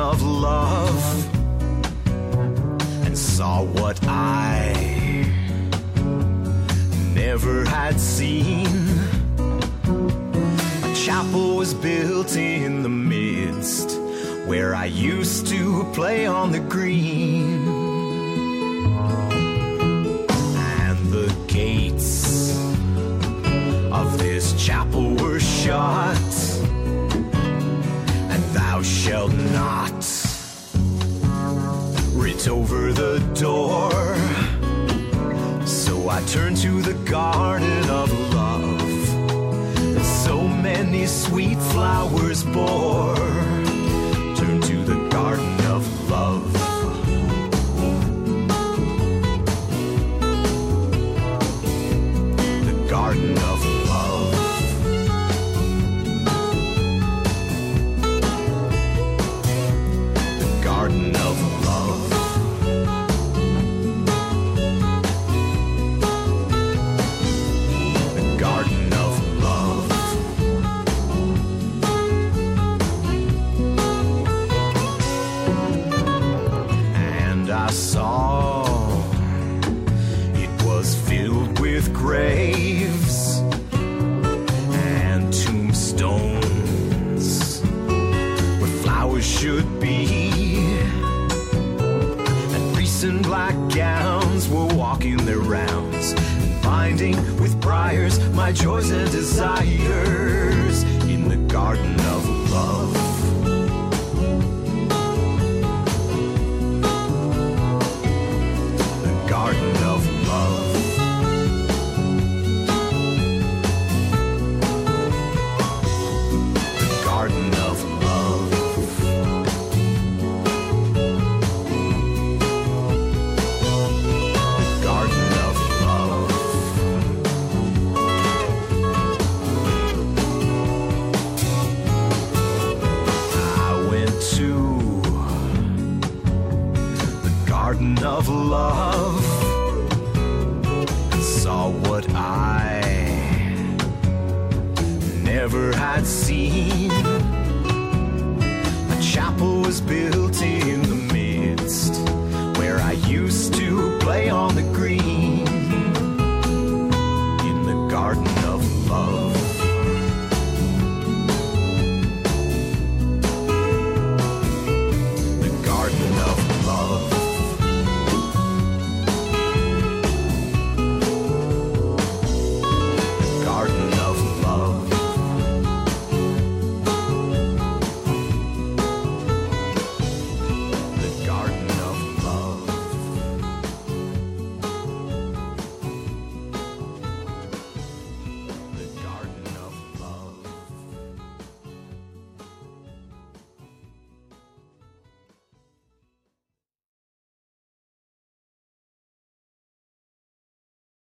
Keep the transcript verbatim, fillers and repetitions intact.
of love and saw what I never had seen. A chapel was built in the midst where I used to play on the green. And the gates of this chapel were shut, and thou shalt not writ over the door. So I turned to the garden of love that so many sweet flowers bore. Turn to the garden of love. The garden of love. The garden of love. The garden of love. And I saw it was filled with graves and tombstones where flowers should be, and priests in black gowns were walking their rounds and binding with briars my joys and desires in the garden of love. The garden of love. The garden of love. The garden of love. I went to the garden of love and saw what I never had seen. A chapel was built in the midst where I used to play on the green.